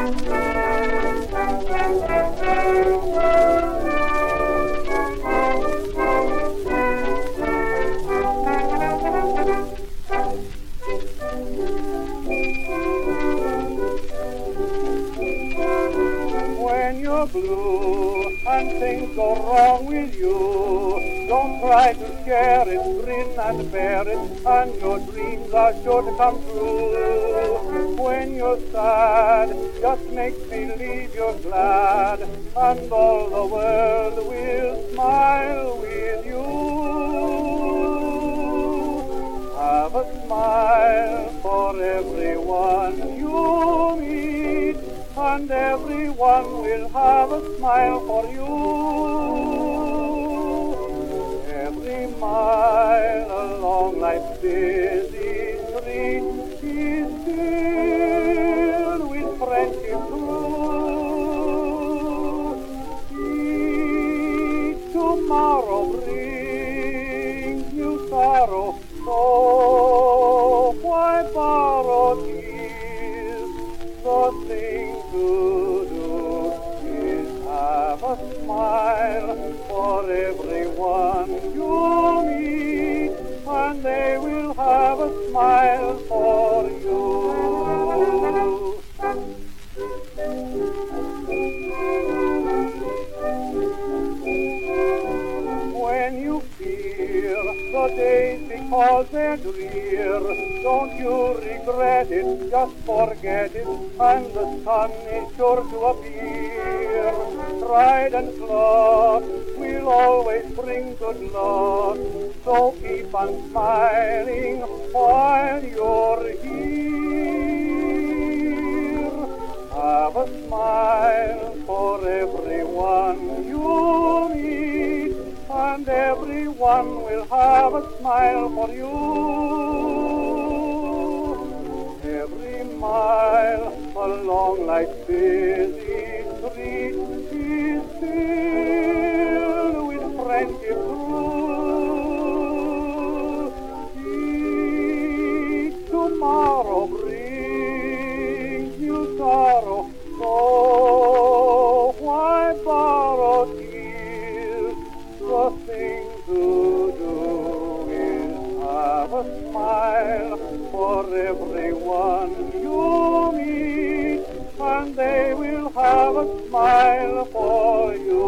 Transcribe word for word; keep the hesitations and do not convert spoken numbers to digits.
When you're blue and things go wrong with you, don't try to share it, grin and bear it, and your dreams are sure to come true. When you're sad, just make believe you're glad, and all the world will smile with you. Have a smile for everyone you meet, and everyone will have a smile for you. Every mile along life's busy street is filled with friendship true. Each tomorrow brings new sorrow, so why borrow tears? The thing to do is have a smile for everyone you meet, and they will have a smile for you. When you fear the days because they're drear, don't you regret it, just forget it, and the sun is sure to appear. Pride and cloth will always bring good luck, so keep on smiling while you're here. Have a smile for everyone you meet, and everyone will have a smile for you. Every mile along life's busy street is filled with friendship true. Each tomorrow brings new sorrow, so why borrow tears? The thing to do is have a smile for everyone you meet, and they will have a smile for you.